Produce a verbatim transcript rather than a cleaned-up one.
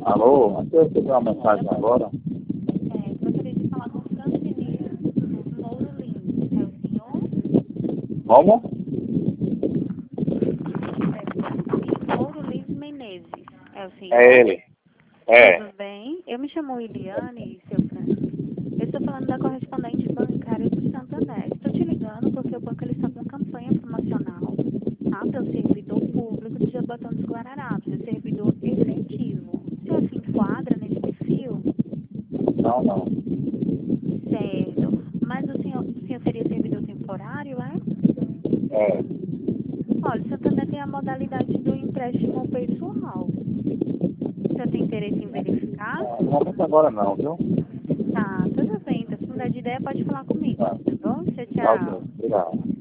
Alô, aqui eu recebi uma mensagem agora. É, gostaria de falar com o Francine Mouro Lins. É o senhor? Como? É, Mouro Lins Menezes. É o senhor? É ele. É. Tudo bem? Eu me chamo Eliane, seu Francine. Eu estou falando da correspondente bancária do Santander. Estou te ligando porque o banco ele está com campanha promocional, tá? Para o servidor público de Jabotão dos Guararapes, o servidor efetivo. Você se enquadra nesse perfil? Não, não. Certo. Mas o senhor, o senhor seria servidor temporário, é? É. Olha, o Santander tem a modalidade do empréstimo pessoal. Você tem interesse em verificar? No momento agora não, viu? Tá, tudo bem. Então, se mudar de ideia, pode falar comigo. Tá. Tá bom? Tchau, Tá ok. tchau. Obrigado.